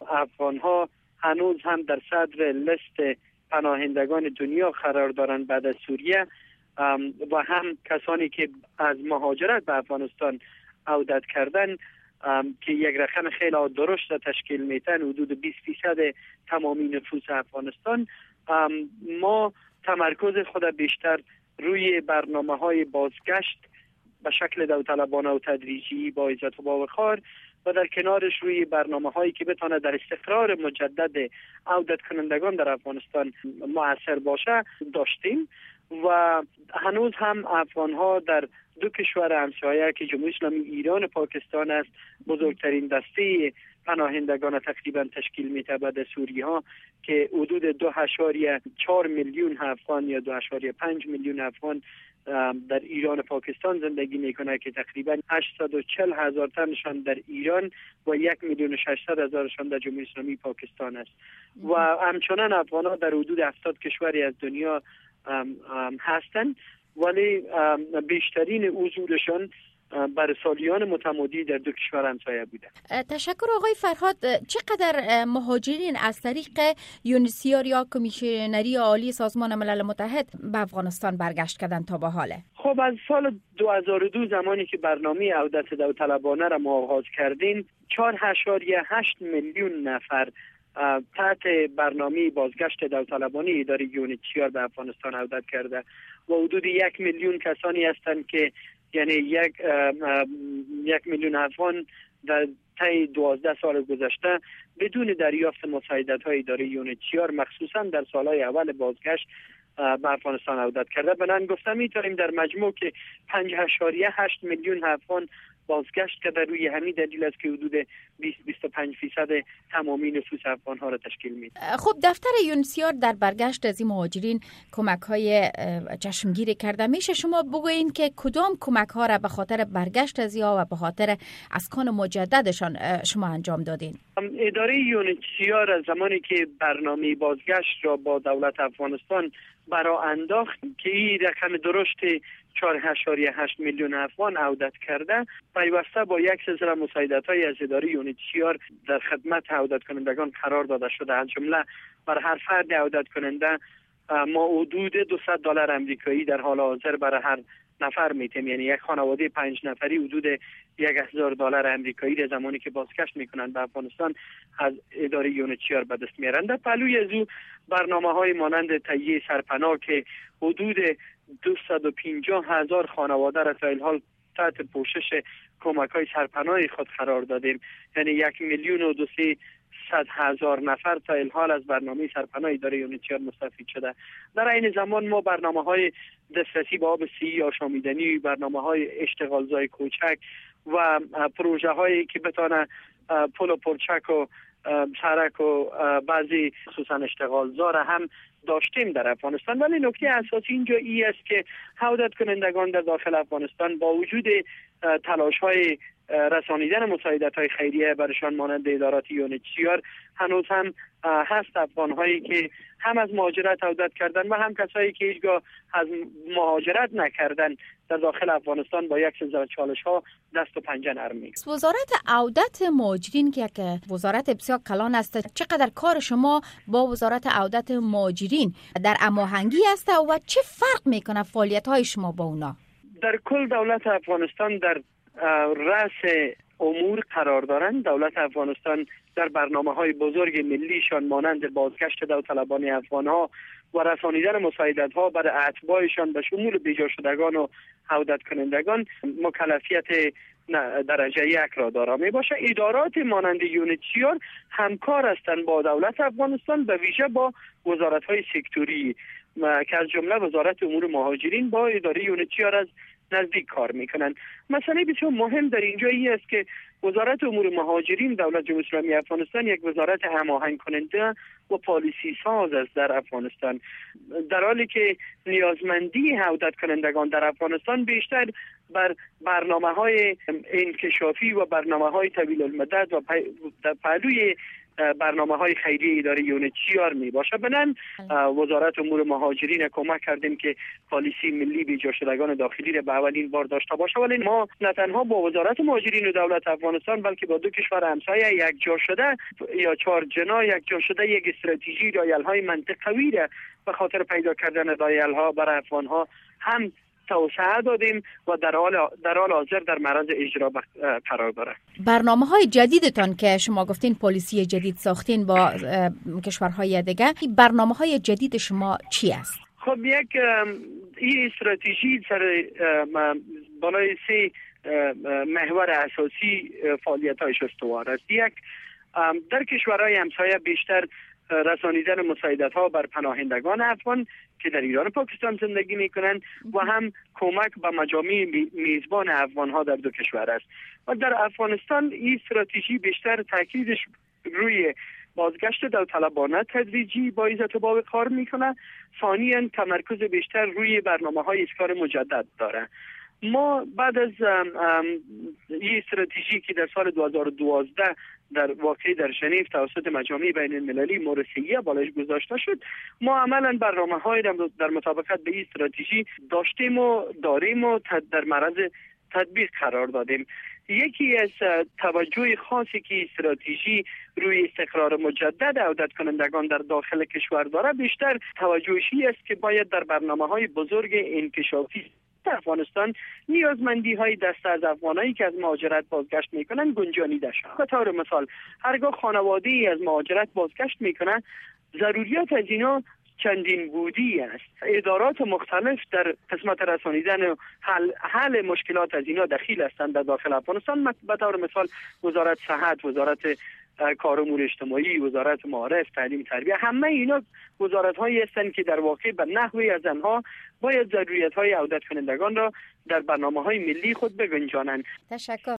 افغان ها هنوز هم در صدر لیست پناهندگان دنیا قرار دارند بعد از سوریه و هم کسانی که از مهاجرت به افغانستان عودت کردن که یک رقم خیلی درشت تشکیل میتن، حدود 20% تمامی نفوس افغانستان. ما تمرکز خود بیشتر روی برنامه‌های بازگشت به شکل داوطلبانه و تدریجی با عزت و با وقار و در کنارش روی برنامه‌هایی که بتونه در استقرار مجدد عودت کنندگان در افغانستان مؤثر باشه داشتیم و هنوز هم افغان‌ها در دو کشور همسایه که جمهوری اسلامی ایران و پاکستان است بزرگترین دسته پناهندگان تقریبا تشکیل میده بعد سوری ها که حدود 2.4 میلیون افغان یا 2.5 میلیون افغان در ایران و پاکستان زندگی میکنه که تقریبا 840,000 تنشان در ایران و 1,600,000شان در جمهوری اسلامی پاکستان است و همچنان افغان ها در حدود 70 کشوری از دنیا هستند، ولی بیشترین حضورشان بر سالیان متمادی در دو کشور همسایه بوده. تشکر آقای فرهاد. چقدر مهاجرین از طریق یونیسیار یا کمیشنری عالی سازمان ملل متحد به افغانستان برگشت کردن تا به حاله؟ خب از سال 2002 زمانی که برنامه عودت داوطلبانه را ما آغاز کردیم 4.8 میلیون نفر تحت برنامه بازگشت داوطلبانه اداره یونیسیار به افغانستان عودت کرده و حدود 1 میلیون کسانی هستند که یعنی یک میلیون افغان در طی 12 سال گذشته بدون دریافت مساعدت‌های اداره یونیسیار مخصوصا در سالهای اول بازگشت به افغانستان عودت کرده. بنان گفتم می‌تونیم در مجموع که 5.8 میلیون افغان بازگشت که در روی همین دلیل است که حدود 20-25% تمامی نفوس افغان‌ها را تشکیل میده. خب دفتر یونیسیار در برگشت از این مهاجرین کمک‌های چشمگیری کرده. میشه شما بگویین که کدام کمک‌ها را به خاطر برگشت از یا و به خاطر اسکان مجددشان شما انجام دادین؟ اداره یونیسیار از زمانی که برنامه بازگشت را با دولت افغانستان برای انداخت که این رقم درشت 4.8 میلیون افغان عودت کرده، پیوسته با یک سلسله مساعدت‌های از اداره یونیسیار در خدمت عودت کنندگان قرار داده شده. از جمله بر هر فرد عودت کننده ما حدود $200 آمریکایی در حال حاضر برای هر نفر میتیم، یعنی یک خانواده 5 نفری حدود $1,000 آمریکایی در زمانی که بازگشت میکنند به افغانستان از اداره یونیسیار به دست میارند. در پهلوی از او برنامه‌های مانند تهیه سرپناه که حدود 250,000 خانواده را تا الحال تحت پوشش کمک‌های سرپناه خود قرار دادیم، یعنی 1,200,000 نفر تا الحال از برنامه سرپناه اداره یونیسیار مستفید شده. در این زمان ما برنامه‌های دسترسی به آب صحی آشامیدنی، برنامه‌های اشتغالزای کوچک و پروژه‌هایی که بتونه پل و پرچک و سرک و بعضی خصوصا اشتغالزا را هم داشتیم در افغانستان. ولی نکته اساسی اینجا است که عودت کنندگان در داخل افغانستان با وجود تلاش‌های رسانیدن مساعدت‌های خیریه برشان مانند ادارات یونیسیار هنوز هم هست افغان‌هایی که هم از مهاجرت عودت کردن و هم کسایی که هیچگاه از مهاجرت نکردن در داخل افغانستان با یک سلسله چالش‌ها دست و پنجه نرم می‌کنند. وزارت عودت مهاجرین که وزارت بسیار کلان است، چقدر کار شما با وزارت عودت مهاجرین در هماهنگی است و چه فرق می‌کنه فعالیت‌های شما با اونا؟ در کل دولت افغانستان در رأس امور قرار دارند. دولت افغانستان در برنامه‌های بزرگ ملیشان مانند بازگشت داوطلبان افغان‌ها و رسانیدن مساعدت‌ها برای اتباعشان به شمول بیجا شدگان و عودت کنندگان مکلفیت درجه 1 را دارا می باشه. ادارات مانند یونیسیار همکار هستند با دولت افغانستان، به ویژه با وزارت‌های سکتوری که از جمله وزارت امور مهاجرین با اداره یونیسیار از نزدیک کار میکنند. مسئله بسیار مهم در اینجا این است که وزارت امور مهاجرین دولت جمهوری اسلامی افغانستان یک وزارت هماهنگ کننده و پالیسی ساز است در افغانستان، در حالی که نیازمندی عودت کنندگان در افغانستان بیشتر بر برنامه‌های انکشافی و برنامه‌های طویل المدت و در پهلوی برنامه های خیریه اداره UNHCR می باشه. بنان وزارت امور مهاجرین کمک کردیم که پالیسی ملی بیجا شدگان داخلی را به اولین بار داشته باشه، ولی ما نه تنها با وزارت مهاجرین و دولت افغانستان بلکه با دو کشور همسایه یک جا شده یا 4 جنا یک جا شده یک استراتژی دایل‌های منطقوی را به خاطر پیدا کردن دایل‌ها برای افغان‌ها هم توسعه دادیم و در حال حاضر در معرض اجرا قرار داره. برنامه‌های جدیدتان که شما گفتین پالیسی جدید ساختین با کشورهای دیگه، برنامه‌های جدید شما چی است؟ خب این استراتژی سر بالای 3 محور اساسی فعالیت‌هایش استوار است. یک، در کشورهای همسایه بیشتر رسانیدن مساعدت‌ها بر پناهندگان افغان که در ایران و پاکستان زندگی میکنند و هم کمک به مجامع میزبان افغان‌ها در دو کشور است. و در افغانستان این استراتژی بیشتر تاکیدش روی بازگشت داوطلبانه تدریجی با عزت و باب کار میکنه. ثانیاً تمرکز بیشتر روی برنامه‌های اسکار مجدد داره. ما بعد از این استراتژی که در سال 2012 در واقع در ژنو توسط مجامع بین المللی مرسیه بالایش گذاشته شد، ما عملا برنامه‌های در مطابقت به این استراتژی داشتیم و داریم و در معرض تطبیق قرار دادیم. یکی از توجه خاصی که استراتژی روی استقرار مجدد عودت کنندگان در داخل کشور داره بیشتر توجهشی است که باید در برنامه‌های بزرگ انکشافی افغانستان نیازمندی های دسته از افغانایی که از مهاجرت بازگشت میکنن گنجانیده شود. به طور مثال هرگاه خانواده ای از مهاجرت بازگشت میکنه، ضروریات از اینا چندین بودی است. ادارات مختلف در قسمت رسانیدن و حل مشکلات از اینا دخیل هستند در داخل افغانستان. به طور مثال وزارت صحت، وزارت کار امور اجتماعی، وزارت معارف، تعلیم تربیه، همه اینا وزارت‌هایی هستند که در واقع به نحوی از آنها باید ضروریت‌های عودت کنندگان را در برنامه‌های ملی خود بگنجانند. تشکر.